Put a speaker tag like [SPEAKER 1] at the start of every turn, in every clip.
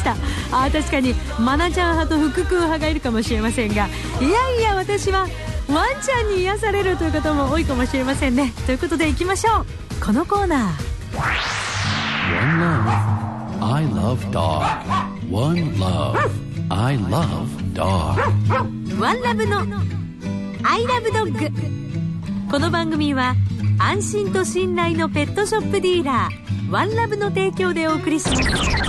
[SPEAKER 1] した。確かにマナちゃん派と福君派がいるかもしれませんが、いや私はワンちゃんに癒されるという方も多いかもしれませんね。ということでいきましょう。このコーナー
[SPEAKER 2] One love, I love dog. One love, I love dog.
[SPEAKER 1] ワンラブのアイラブドッグ。この番組は安心と信頼のペットショップディーラーワンラブの提供でお送りします。
[SPEAKER 3] チ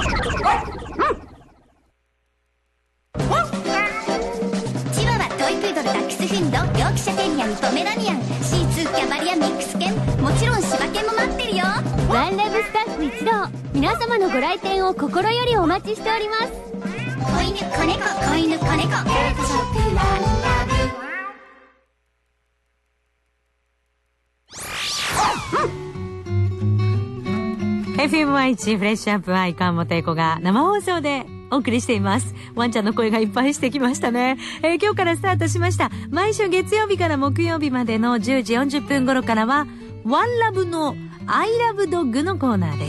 [SPEAKER 3] ワワ、トイプードル、ダックスフンド、ヨークシャテリアン、ポメラニアン、シーツー、キャバリア、ミックス犬、もちろん柴犬も待ってるよ。
[SPEAKER 4] ワンラブスタッフ一同、皆様のご来店を心よりお待ちしております。
[SPEAKER 3] 子犬、子猫、子犬、子猫、ペットショップワンラブ。
[SPEAKER 1] FM1 フレッシュアップは川本英子が生放送でお送りしています。ワンちゃんの声がいっぱいしてきましたね。今日からスタートしました。毎週月曜日から木曜日までの10時40分頃からはワンラブのアイラブドッグのコーナーです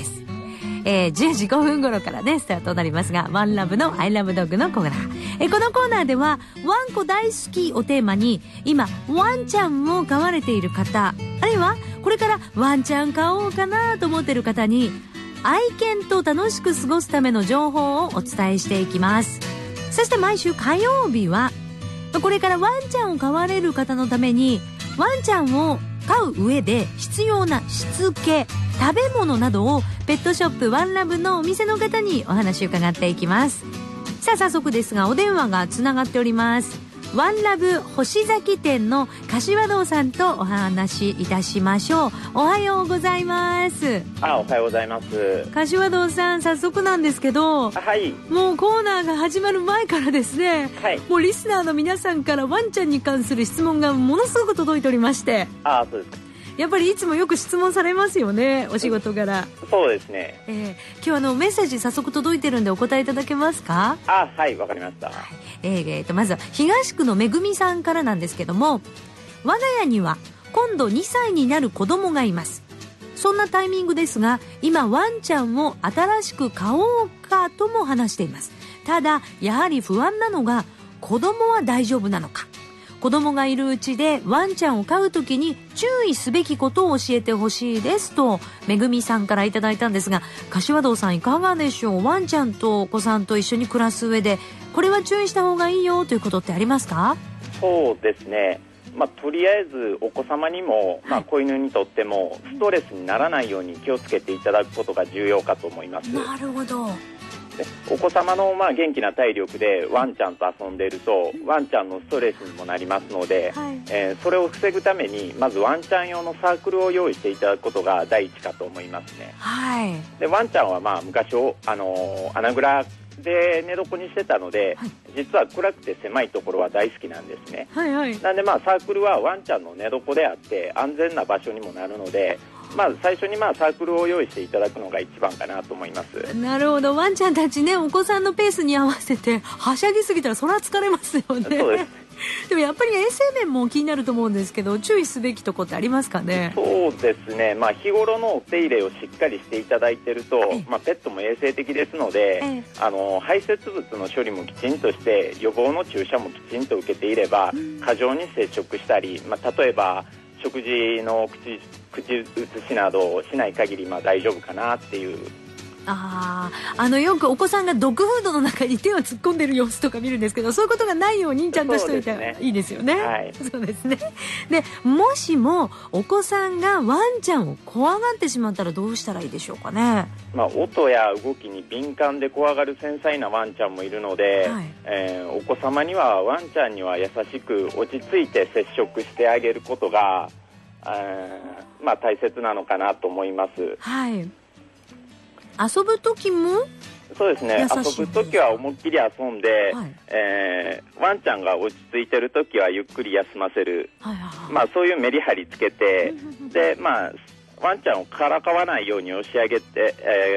[SPEAKER 1] 。10時5分頃からねスタートとなりますが、ワンラブのアイラブドッグのコーナー、このコーナーではワンコ大好きをテーマに、今ワンちゃんを飼われている方、あるいはこれからワンちゃん飼おうかなと思っている方に愛犬と楽しく過ごすための情報をお伝えしていきます。そして毎週火曜日はこれからワンちゃんを飼われる方のためにワンちゃんを飼う上で必要なしつけ、食べ物などをペットショップワンラブのお店の方にお話を伺っていきます。さあ早速ですがお電話がつながっております。ワンラブ星崎店の柏堂さんとお話しいたしましょう。おはようございます。
[SPEAKER 5] おはようございます。
[SPEAKER 1] 柏堂さん、早速なんですけど、
[SPEAKER 5] はい、
[SPEAKER 1] もうコーナーが始まる前からですね、
[SPEAKER 5] はい、
[SPEAKER 1] もうリスナーの皆さんからワンちゃんに関する質問がものすごく届いておりまして。
[SPEAKER 5] そうですか。
[SPEAKER 1] やっぱりいつもよく質問されますよね、お仕事柄。
[SPEAKER 5] そうですね。
[SPEAKER 1] 今日メッセージ早速届いてるんでお答えいただけますか？
[SPEAKER 5] はい、わかりました。
[SPEAKER 1] まずは東区のめぐみさんからなんですけども、我が家には今度2歳になる子供がいます。そんなタイミングですが、今ワンちゃんを新しく飼おうかとも話しています。ただやはり不安なのが、子供は大丈夫なのか、子供がいるうちでワンちゃんを飼うときに注意すべきことを教えてほしいですとめぐみさんからいただいたんですが、柏堂さんいかがでしょう。ワンちゃんとお子さんと一緒に暮らす上でこれは注意した方がいいよということってありますか？
[SPEAKER 5] そうですね、とりあえずお子様にも、子犬にとってもストレスにならないように気をつけていただくことが重要かと思います。
[SPEAKER 1] なるほど。
[SPEAKER 5] お子様の元気な体力でワンちゃんと遊んでいるとワンちゃんのストレスにもなりますので、それを防ぐためにまずワンちゃん用のサークルを用意していただくことが第一かと思いますね。でワンちゃんは昔穴蔵で寝床にしてたので、実は暗くて狭いところは大好きなんですね。なんでサークルはワンちゃんの寝床であって安全な場所にもなるので、最初にサークルを用意していただくのが一番かなと思います。
[SPEAKER 1] なるほど。ワンちゃんたちね、お子さんのペースに合わせてはしゃぎすぎたらそれは疲れますよね。
[SPEAKER 5] そうです。
[SPEAKER 1] でもやっぱり衛生面も気になると思うんですけど、注意すべきとこってありますかね？
[SPEAKER 5] そうですね、日頃のお手入れをしっかりしていただいていると、ペットも衛生的ですので、排泄物の処理もきちんとして予防の注射もきちんと受けていれば、過剰に接触したり、例えば食事の口移しなどをしない限り大丈夫かなっていう。
[SPEAKER 1] よくお子さんがドッグフードの中に手を突っ込んでる様子とか見るんですけど、そういうことがないようにちゃんとしといたらいいですよね。そうですね。でもしもお子さんがワンちゃんを怖がってしまったらどうしたらいいでしょうかね？
[SPEAKER 5] 音や動きに敏感で怖がる繊細なワンちゃんもいるので、お子様にはワンちゃんには優しく落ち着いて接触してあげることが大切なのかなと思います。
[SPEAKER 1] 遊ぶ時も
[SPEAKER 5] そうですね、遊ぶ時は思いっきり遊んで、ワンちゃんが落ち着いてる時はゆっくり休ませる、そういうメリハリつけてで、ワンちゃんをからかわないように押し上げて、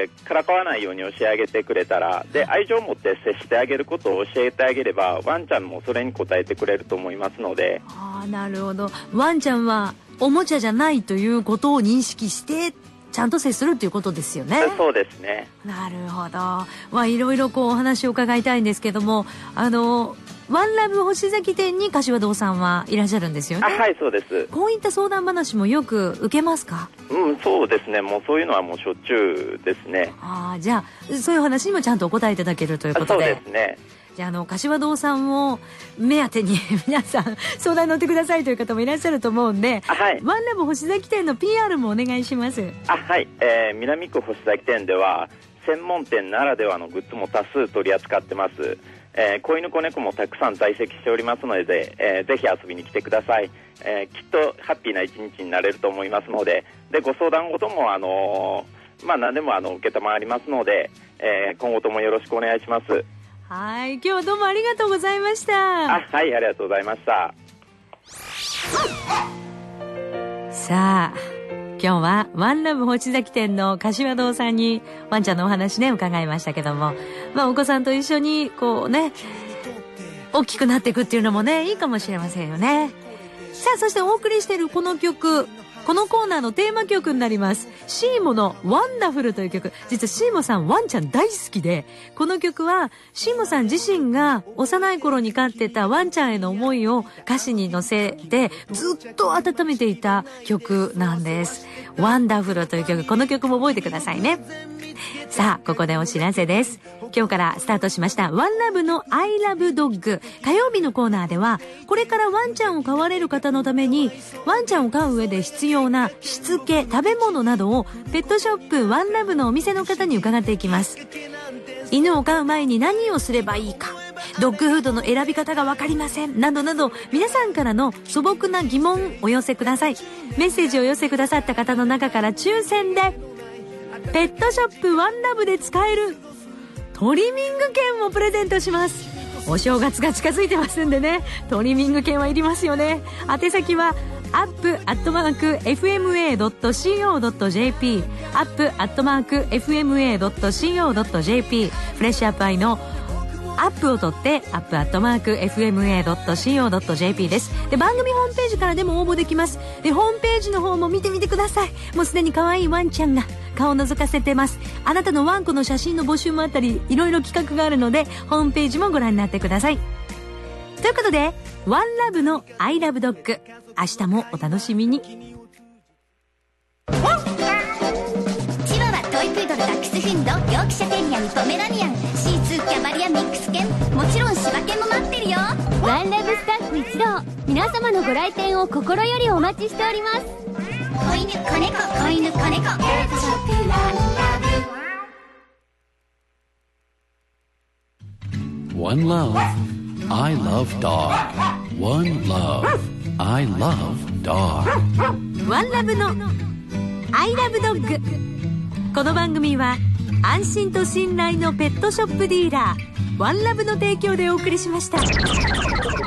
[SPEAKER 5] くれたら、で愛情を持って接してあげることを教えてあげればワンちゃんもそれに応えてくれると思いますので。
[SPEAKER 1] なるほど。ワンちゃんはおもちゃじゃないということを認識してちゃんと接するっていうことですよね。
[SPEAKER 5] そうですね。
[SPEAKER 1] なるほど。いろいろお話を伺いたいんですけども、ワンラブ星崎店に柏堂さんはいらっしゃるんですよね。
[SPEAKER 5] はい、そうです。
[SPEAKER 1] こういった相談話もよく受けますか？
[SPEAKER 5] そうですね。もうそういうのはもうしょっちゅうですね。
[SPEAKER 1] じゃあそういう話にもちゃんとお答えいただけるということで。
[SPEAKER 5] そうですね。
[SPEAKER 1] じゃあ柏堂さんを目当てに皆さん相談に乗ってくださいという方もいらっしゃると思うんで、
[SPEAKER 5] はい、
[SPEAKER 1] ワンラブ星崎店の PR もお願いします。
[SPEAKER 5] はい、南区星崎店では専門店ならではのグッズも多数取り扱ってます。子犬子猫もたくさん在籍しておりますので、ぜひ遊びに来てください。きっとハッピーな一日になれると思いますので、ご相談事も何でも受けたまわりますので、今後ともよろしくお願いします。
[SPEAKER 1] はい、今日はどうもありがとうございました。
[SPEAKER 5] はい、ありがとうございました。
[SPEAKER 1] さあ、今日はワンラブ星崎店の柏堂さんにワンちゃんのお話ね伺いましたけども、お子さんと一緒に大きくなっていくっていうのもねいいかもしれませんよね。さあ、そしてお送りしているこの曲、このコーナーのテーマ曲になります。シーモのワンダフルという曲。実はシーモさんワンちゃん大好きで、この曲はシーモさん自身が幼い頃に飼ってたワンちゃんへの思いを歌詞に乗せてずっと温めていた曲なんです。ワンダフルという曲、この曲も覚えてくださいね。さあ、ここでお知らせです。今日からスタートしましたワンラブの I love dog 火曜日のコーナーでは、これからワンちゃんを飼われる方のためにワンちゃんを飼う上で必要なしつけ、食べ物などをペットショップワンラブのお店の方に伺っていきます。犬を飼う前に何をすればいいか、ドッグフードの選び方が分かりませんなどなど、皆さんからの素朴な疑問お寄せください。メッセージを寄せくださった方の中から抽選でペットショップワンラブで使えるトリミング券をプレゼントします。お正月が近づいてますんでね、トリミング券はいりますよね。宛先はup@fma.co.jp up@fma.co.jp フレッシュアップアイのアップを取ってup@fma.co.jp です。で、番組ホームページからでも応募できます。で、ホームページの方も見てみてください。もうすでに可愛いワンちゃんが顔を覗かせてます。あなたのワンコの写真の募集もあったり、いろいろ企画があるのでホームページもご覧になってください。ということで、ワンラブの I love dog、 明日もお楽しみに。
[SPEAKER 3] チワワ、トイプードル、ダックスフンド、ヨークシャテリアン、ポメラニアン、シーツー、キャバリア、ミックス犬、もちろん柴犬も待ってるよ。
[SPEAKER 4] ワンラブスタッフ一同、皆様のご来店を心よりお待ちしております。
[SPEAKER 3] 子犬子猫、子犬子猫、ペットショップワンラ
[SPEAKER 2] ブ。One love, I love dog. One love, I love dog.
[SPEAKER 1] ワンラブの I love dog。 この番組は安心と信頼のペットショップディーラーワンラブの提供でお送りしました。